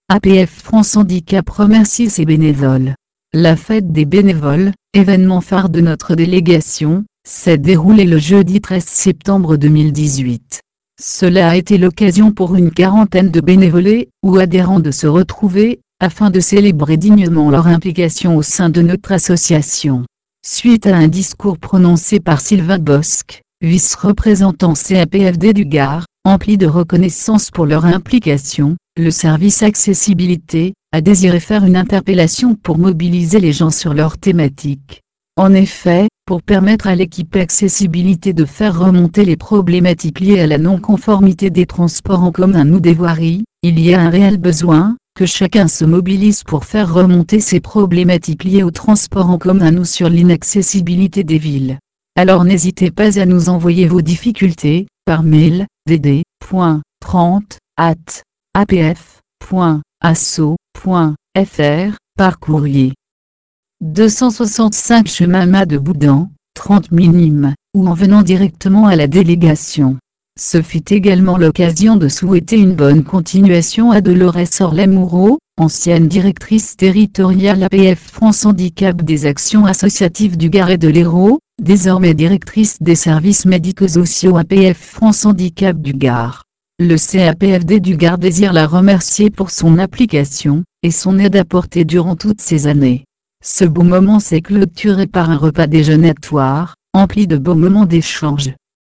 APF France Handicap remercie ses bénévoles. La fête des bénévoles, événement phare de notre délégation, s'est déroulée le jeudi 13 septembre 2018. Cela a été l'occasion pour une quarantaine de bénévolés ou adhérents de se retrouver, afin de célébrer dignement leur implication au sein de notre association. Suite à un discours prononcé par Sylvain Bosc, vice-représentant CAPFD du Gard, empli de reconnaissance pour leur implication, le service accessibilité a désiré faire une interpellation pour mobiliser les gens sur leur thématique. En effet, pour permettre à l'équipe accessibilité de faire remonter les problématiques liées à la non-conformité des transports en commun ou des voiries, il y a un réel besoin que chacun se mobilise pour faire remonter ces problématiques liées aux transports en commun ou sur l'inaccessibilité des villes. Alors n'hésitez pas à nous envoyer vos difficultés, par mail, dd.30@apf.asso.fr, par courrier. 265 chemin Mas de Boudan, 30 Minimes, ou en venant directement à la délégation. Ce fut également l'occasion de souhaiter une bonne continuation à Dolores Orlet-Moureau, ancienne directrice territoriale APF France Handicap des actions associatives du Gard et de l'Hérault, désormais directrice des services médico-sociaux APF France Handicap du Gard. Le CAPFD du Gard désire la remercier pour son application et son aide apportée durant toutes ces années. Ce beau moment s'est clôturé par un repas déjeunatoire, empli de beaux moments d'échange.